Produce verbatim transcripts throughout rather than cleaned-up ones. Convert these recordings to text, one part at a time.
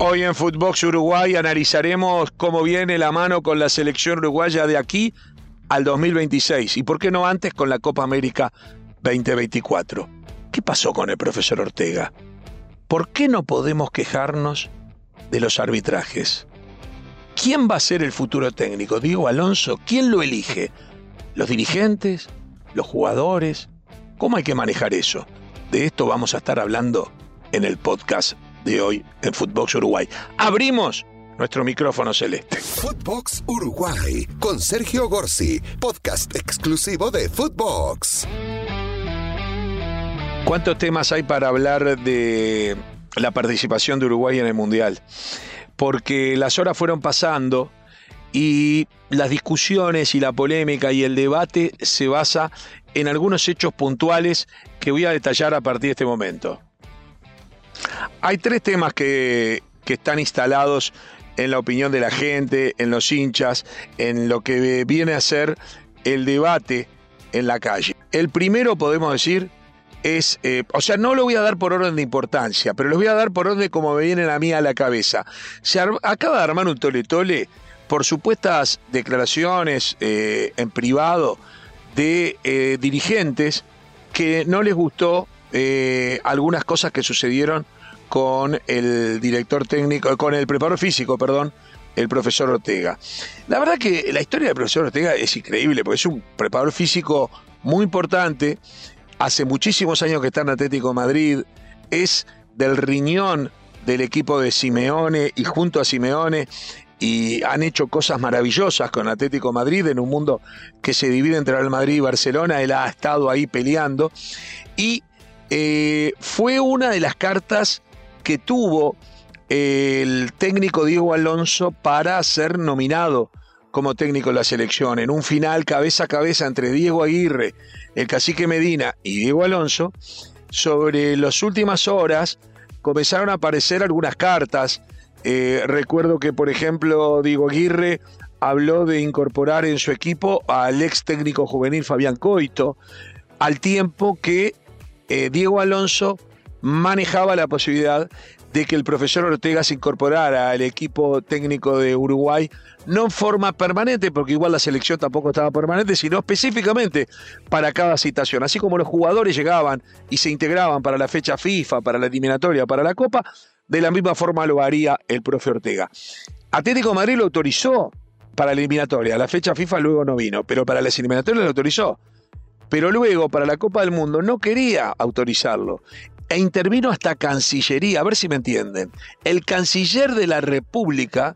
Hoy en Footbox Uruguay analizaremos cómo viene la mano con la selección uruguaya de aquí al dos mil veintiséis y por qué no antes con la Copa América veinte veinticuatro. ¿Qué pasó con el profesor Ortega? ¿Por qué no podemos quejarnos de los arbitrajes? ¿Quién va a ser el futuro técnico? ¿Diego Alonso? ¿Quién lo elige? ¿Los dirigentes? ¿Los jugadores? ¿Cómo hay que manejar eso? De esto vamos a estar hablando en el podcast de hoy en Footbox Uruguay. Abrimos nuestro micrófono celeste. Footbox Uruguay con Sergio Gorsi, podcast exclusivo de Footbox. ¿Cuántos temas hay para hablar de la participación de Uruguay en el Mundial? Porque las horas fueron pasando y las discusiones y la polémica y el debate se basa en algunos hechos puntuales que voy a detallar a partir de este momento. Hay tres temas que, que están instalados en la opinión de la gente, en los hinchas, en lo que viene a ser el debate en la calle. El primero, podemos decir, es, eh, o sea, no lo voy a dar por orden de importancia, pero lo voy a dar por orden de cómo me vienen a mí a la cabeza. Se ar- acaba de armar un tole-tole por supuestas declaraciones eh, en privado de eh, dirigentes que no les gustó eh, algunas cosas que sucedieron con el director técnico, con el preparador físico, perdón, el profesor Ortega. La verdad que la historia del profesor Ortega es increíble, porque es un preparador físico muy importante, hace muchísimos años que está en Atlético de Madrid, es del riñón del equipo de Simeone y junto a Simeone, y han hecho cosas maravillosas con Atlético de Madrid en un mundo que se divide entre Real Madrid y Barcelona. Él ha estado ahí peleando y eh, fue una de las cartas que tuvo el técnico Diego Alonso para ser nominado como técnico de la selección. En un final cabeza a cabeza entre Diego Aguirre, el cacique Medina y Diego Alonso, sobre las últimas horas comenzaron a aparecer algunas cartas. Eh, recuerdo que, por ejemplo, Diego Aguirre habló de incorporar en su equipo al ex técnico juvenil Fabián Coito, al tiempo que eh, Diego Alonso manejaba la posibilidad de que el profesor Ortega se incorporara al equipo técnico de Uruguay, no en forma permanente, porque igual la selección tampoco estaba permanente, sino específicamente para cada citación. Así como los jugadores llegaban y se integraban para la fecha FIFA, para la eliminatoria, para la Copa, de la misma forma lo haría el profe Ortega. Atlético de Madrid lo autorizó para la eliminatoria, la fecha FIFA luego no vino, pero para las eliminatorias lo autorizó. Pero luego, para la Copa del Mundo, no quería autorizarlo. E intervino hasta Cancillería, a ver si me entienden. El canciller de la República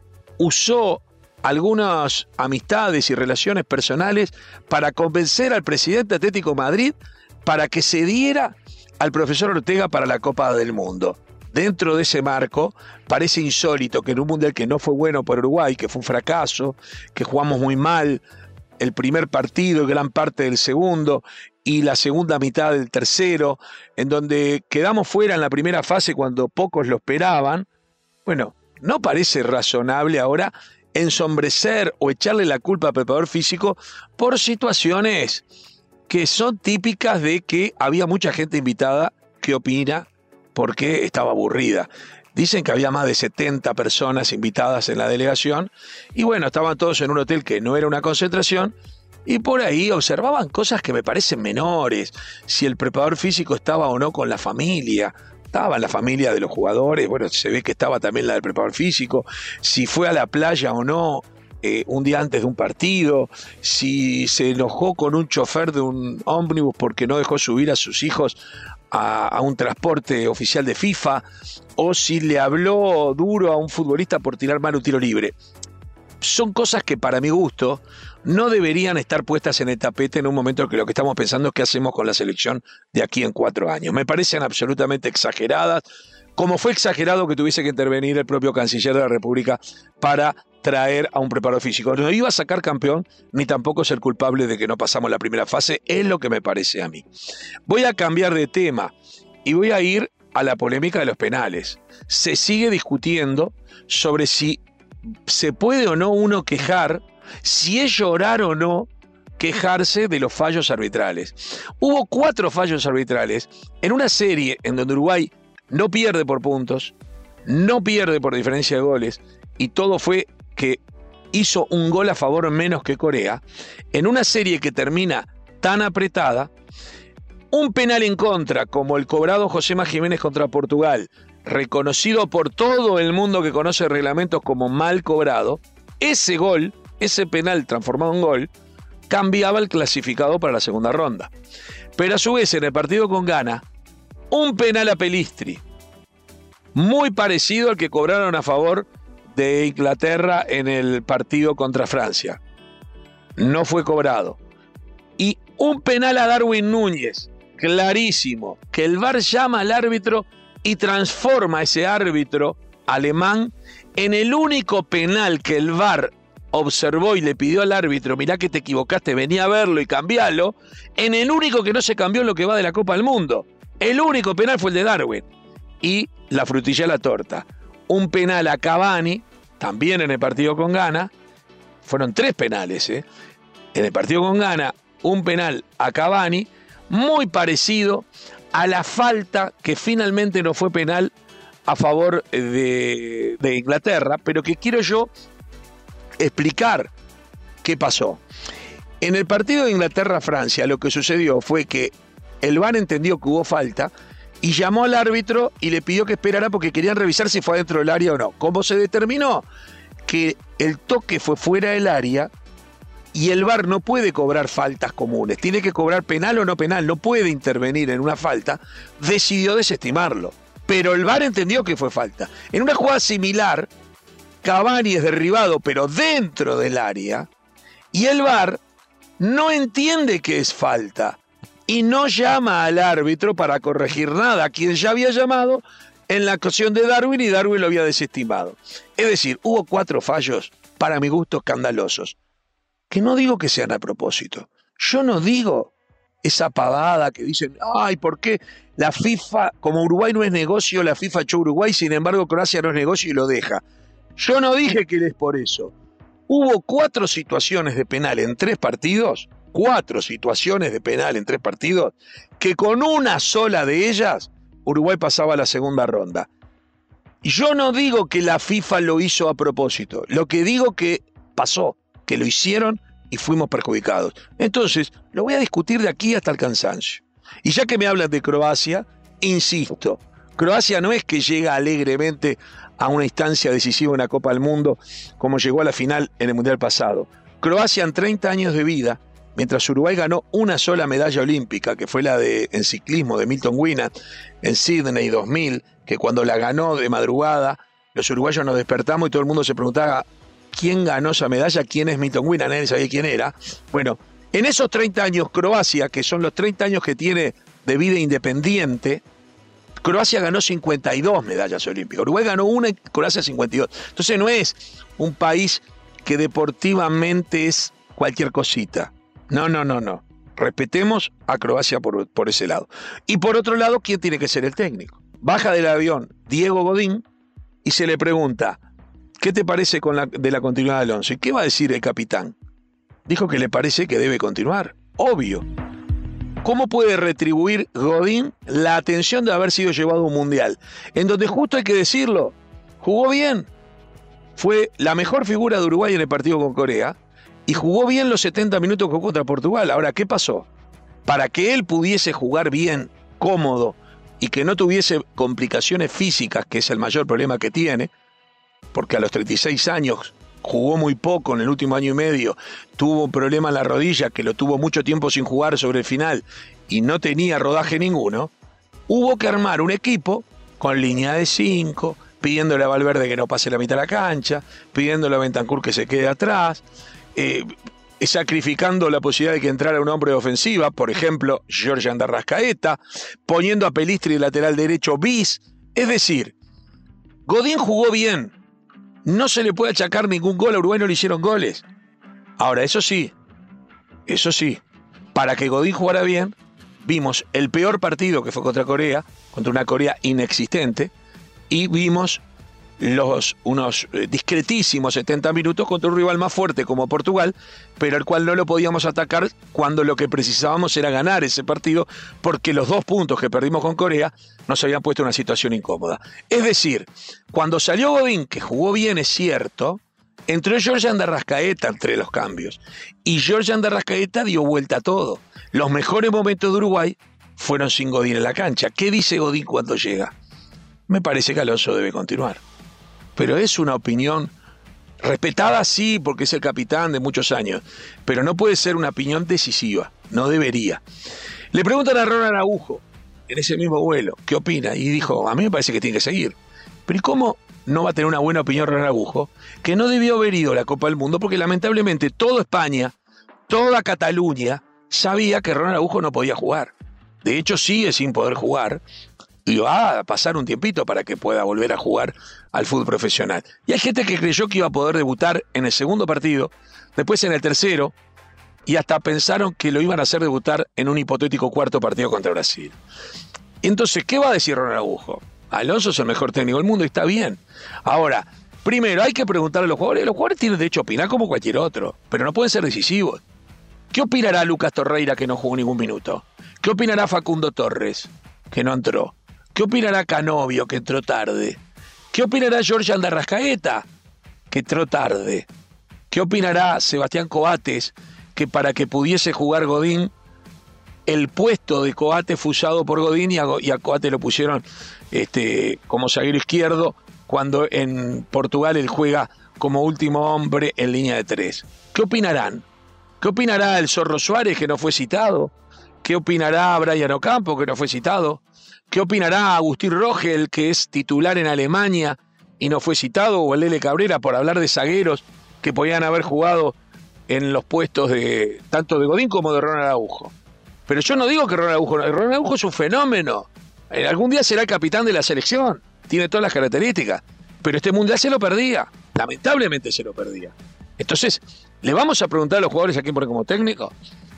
usó algunas amistades y relaciones personales para convencer al presidente Atlético de Madrid para que se diera al profesor Ortega para la Copa del Mundo. Dentro de ese marco, parece insólito que en un mundial que no fue bueno para Uruguay, que fue un fracaso, que jugamos muy mal el primer partido y gran parte del segundo, y la segunda mitad del tercero, en donde quedamos fuera en la primera fase cuando pocos lo esperaban. Bueno, no parece razonable ahora ensombrecer o echarle la culpa al preparador físico por situaciones que son típicas de que había mucha gente invitada que opina porque estaba aburrida. Dicen que había más de setenta personas invitadas en la delegación y bueno, estaban todos en un hotel que no era una concentración y por ahí observaban cosas que me parecen menores, si el preparador físico estaba o no con la familia. Estaba en la familia de los jugadores, bueno, se ve que estaba también la del preparador físico, si fue a la playa o no eh, un día antes de un partido, si se enojó con un chofer de un ómnibus porque no dejó subir a sus hijos a, a un transporte oficial de FIFA, o si le habló duro a un futbolista por tirar mal un tiro libre. Son cosas que para mi gusto no deberían estar puestas en el tapete en un momento en que lo que estamos pensando es qué hacemos con la selección de aquí en cuatro años. Me parecen absolutamente exageradas, como fue exagerado que tuviese que intervenir el propio canciller de la República para traer a un preparador físico. No iba a sacar campeón, ni tampoco ser culpable de que no pasamos la primera fase, es lo que me parece a mí. Voy a cambiar de tema y voy a ir a la polémica de los penales. Se sigue discutiendo sobre si se puede o no uno quejar, si es llorar o no quejarse de los fallos arbitrales. Hubo cuatro fallos arbitrales en una serie en donde Uruguay no pierde por puntos, no pierde por diferencia de goles, y todo fue que hizo un gol a favor menos que Corea, en una serie que termina tan apretada, un penal en contra, como el cobrado Josema Jiménez contra Portugal, reconocido por todo el mundo que conoce reglamentos como mal cobrado, ese gol, ese penal transformado en gol, cambiaba el clasificado para la segunda ronda. Pero a su vez, en el partido con Ghana, un penal a Pelistri, muy parecido al que cobraron a favor de Inglaterra en el partido contra Francia, no fue cobrado. Y un penal a Darwin Núñez, clarísimo, que el V A R llama al árbitro y transforma a ese árbitro alemán en el único penal que el V A R observó y le pidió al árbitro, mirá que te equivocaste, venía a verlo y cambialo, en el único que no se cambió en lo que va de la Copa del Mundo. El único penal fue el de Darwin. Y la frutilla de la torta, un penal a Cavani, también en el partido con Ghana, fueron tres penales, ¿eh? En el partido con Ghana, un penal a Cavani, muy parecido a la falta que finalmente no fue penal a favor de, de Inglaterra, pero que quiero yo explicar qué pasó. En el partido de Inglaterra-Francia lo que sucedió fue que el V A R entendió que hubo falta y llamó al árbitro y le pidió que esperara porque querían revisar si fue adentro del área o no. Como se determinó que el toque fue fuera del área y el V A R no puede cobrar faltas comunes, tiene que cobrar penal o no penal, no puede intervenir en una falta, decidió desestimarlo. Pero el V A R entendió que fue falta. En una jugada similar, Cavani es derribado, pero dentro del área, y el V A R no entiende que es falta y no llama al árbitro para corregir nada, a quien ya había llamado en la ocasión de Darwin y Darwin lo había desestimado. Es decir, hubo cuatro fallos, para mi gusto, escandalosos, que no digo que sean a propósito. Yo no digo esa pavada que dicen, ay, ¿por qué la FIFA, como Uruguay no es negocio, la FIFA echó a Uruguay, sin embargo Croacia no es negocio y lo deja? Yo no dije que es por eso. Hubo cuatro situaciones de penal en tres partidos, cuatro situaciones de penal en tres partidos, que con una sola de ellas Uruguay pasaba a la segunda ronda. Y yo no digo que la FIFA lo hizo a propósito, lo que digo que pasó, que lo hicieron y fuimos perjudicados. Entonces, lo voy a discutir de aquí hasta el cansancio. Y ya que me hablan de Croacia, insisto, Croacia no es que llega alegremente a una instancia decisiva en una Copa del Mundo como llegó a la final en el Mundial pasado. Croacia en treinta años de vida, mientras Uruguay ganó una sola medalla olímpica, que fue la de en ciclismo de Milton Winant en Sydney dos mil, que cuando la ganó de madrugada, los uruguayos nos despertamos y todo el mundo se preguntaba quién ganó esa medalla, quién es Milton Winant, nadie sabía quién era. Bueno, en esos treinta años Croacia, que son los treinta años que tiene de vida independiente, Croacia ganó cincuenta y dos medallas olímpicas. Uruguay ganó una y Croacia cincuenta y dos. Entonces no es un país que deportivamente es cualquier cosita. No, no, no, no. Respetemos a Croacia por, por ese lado. Y por otro lado, ¿quién tiene que ser el técnico? Baja del avión Diego Godín y se le pregunta, ¿qué te parece con la, de la continuidad de Alonso? ¿Y qué va a decir el capitán? Dijo que le parece que debe continuar. Obvio. ¿Cómo puede retribuir Godín la atención de haber sido llevado a un mundial? En donde justo hay que decirlo, jugó bien. Fue la mejor figura de Uruguay en el partido con Corea y jugó bien los setenta minutos contra Portugal. Ahora, ¿qué pasó? Para que él pudiese jugar bien, cómodo y que no tuviese complicaciones físicas, que es el mayor problema que tiene, porque a los treinta y seis años jugó muy poco en el último año y medio, tuvo un problema en la rodilla que lo tuvo mucho tiempo sin jugar sobre el final y no tenía rodaje ninguno, hubo que armar un equipo con línea de cinco, pidiéndole a Valverde que no pase la mitad de la cancha, pidiéndole a Bentancur que se quede atrás, eh, sacrificando la posibilidad de que entrara un hombre de ofensiva, por ejemplo, Georgian de Arrascaeta, poniendo a Pelistri lateral derecho bis. Es decir, Godín jugó bien. No se le puede achacar ningún gol, a Uruguay no le hicieron goles. Ahora, eso sí, eso sí, para que Godín jugara bien, vimos el peor partido que fue contra Corea, contra una Corea inexistente, y vimos los, unos discretísimos setenta minutos contra un rival más fuerte como Portugal, pero al cual no lo podíamos atacar cuando lo que precisábamos era ganar ese partido, porque los dos puntos que perdimos con Corea nos habían puesto en una situación incómoda. Es decir, cuando salió Godín, que jugó bien, es cierto, entró Georgian de Arrascaeta entre los cambios, y Georgian de Arrascaeta dio vuelta a todo. Los mejores momentos de Uruguay fueron sin Godín en la cancha. ¿Qué dice Godín cuando llega? Me parece que Alonso debe continuar. Pero es una opinión respetada, sí, porque es el capitán de muchos años, pero no puede ser una opinión decisiva, no debería. Le preguntan a Ronald Araujo, en ese mismo vuelo, ¿qué opina? Y dijo, a mí me parece que tiene que seguir. Pero ¿y cómo no va a tener una buena opinión Ronald Araujo? Que no debió haber ido a la Copa del Mundo, porque lamentablemente toda España, toda Cataluña, sabía que Ronald Araujo no podía jugar. De hecho, sigue sin poder jugar, y va a pasar un tiempito para que pueda volver a jugar al fútbol profesional. Y hay gente que creyó que iba a poder debutar en el segundo partido, después en el tercero, y hasta pensaron que lo iban a hacer debutar en un hipotético cuarto partido contra Brasil. Entonces, ¿qué va a decir Ronald Araujo? Alonso es el mejor técnico del mundo y está bien. Ahora, primero hay que preguntarle a los jugadores. Los jugadores tienen derecho a opinar como cualquier otro, pero no pueden ser decisivos. ¿Qué opinará Lucas Torreira, que no jugó ningún minuto? ¿Qué opinará Facundo Torres, que no entró? ¿Qué opinará Canovio, que entró tarde? ¿Qué opinará Georgian de Arrascaeta, que entró tarde? ¿Qué opinará Sebastián Coates, que para que pudiese jugar Godín, el puesto de Coates fue usado por Godín y a, y a Coates lo pusieron este, como zaguero izquierdo, cuando en Portugal él juega como último hombre en línea de tres? ¿Qué opinarán? ¿Qué opinará el Zorro Suárez, que no fue citado? ¿Qué opinará Brian Ocampo, que no fue citado? ¿Qué opinará Agustín Rogel, que es titular en Alemania y no fue citado? O el Lele Cabrera, por hablar de zagueros que podían haber jugado en los puestos de tanto de Godín como de Ronald Araujo. Pero yo no digo que Ronald Araujo, Ronald Araujo es un fenómeno. Algún día será el capitán de la selección, tiene todas las características, pero este mundial se lo perdía, lamentablemente se lo perdía. Entonces, ¿le vamos a preguntar a los jugadores a quién poner como técnico?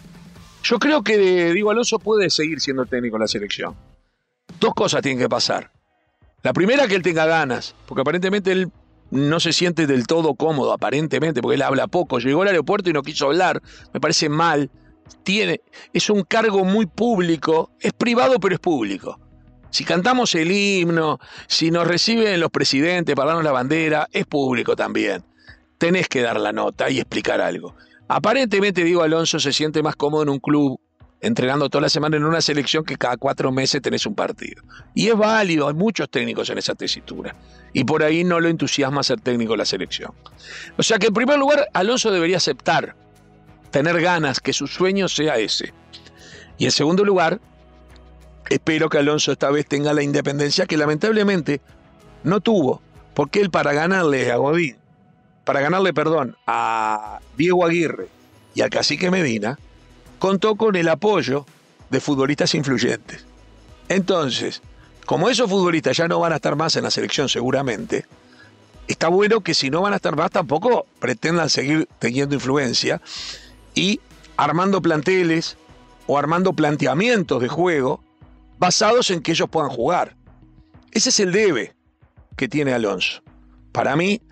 Yo creo que Diego Alonso puede seguir siendo técnico en la selección. Dos cosas tienen que pasar. La primera, que él tenga ganas, porque aparentemente él no se siente del todo cómodo, aparentemente, porque él habla poco. Llegó al aeropuerto y no quiso hablar, me parece mal. Tiene, es un cargo muy público, es privado pero es público. Si cantamos el himno, si nos reciben los presidentes para darnos la bandera, es público también. Tenés que dar la nota y explicar algo. Aparentemente Diego Alonso se siente más cómodo en un club, entrenando toda la semana, en una selección que cada cuatro meses tenés un partido. Y es válido, hay muchos técnicos en esa tesitura. Y por ahí no lo entusiasma ser técnico de la selección. O sea que en primer lugar, Alonso debería aceptar, tener ganas, que su sueño sea ese. Y en segundo lugar, espero que Alonso esta vez tenga la independencia que lamentablemente no tuvo. Porque él, para ganarle a Godín, para ganarle, perdón, a Diego Aguirre y al Cacique Medina, contó con el apoyo de futbolistas influyentes. Entonces, como esos futbolistas ya no van a estar más en la selección seguramente, está bueno que si no van a estar más tampoco pretendan seguir teniendo influencia y armando planteles o armando planteamientos de juego basados en que ellos puedan jugar. Ese es el debe que tiene Alonso. Para mí,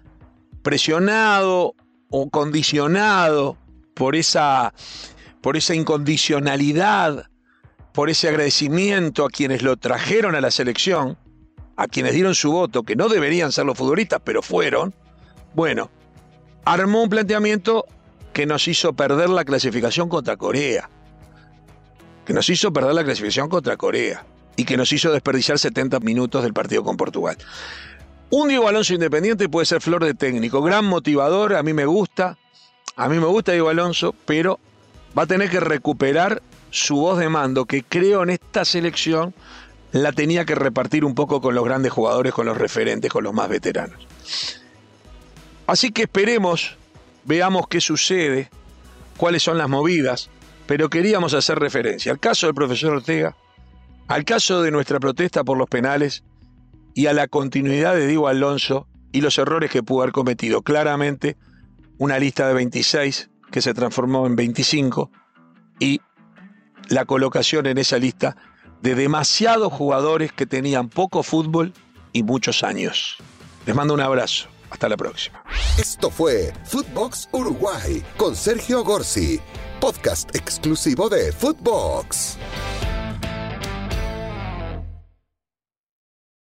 presionado o condicionado por esa... por esa incondicionalidad, por ese agradecimiento a quienes lo trajeron a la selección, a quienes dieron su voto, que no deberían ser los futbolistas, pero fueron, bueno, armó un planteamiento que nos hizo perder la clasificación contra Corea, que nos hizo perder la clasificación contra Corea, y que nos hizo desperdiciar setenta minutos del partido con Portugal. Un Diego Alonso independiente puede ser flor de técnico, gran motivador, a mí me gusta, a mí me gusta Diego Alonso, pero va a tener que recuperar su voz de mando, que creo en esta selección la tenía que repartir un poco con los grandes jugadores, con los referentes, con los más veteranos. Así que esperemos, veamos qué sucede, cuáles son las movidas, pero queríamos hacer referencia al caso del profesor Ortega, al caso de nuestra protesta por los penales y a la continuidad de Diego Alonso y los errores que pudo haber cometido. Claramente, una lista de veintiséis que se transformó en veinticinco, y la colocación en esa lista de demasiados jugadores que tenían poco fútbol y muchos años. Les mando un abrazo. Hasta la próxima. Esto fue Footbox Uruguay con Sergio Gorsi, podcast exclusivo de Footbox.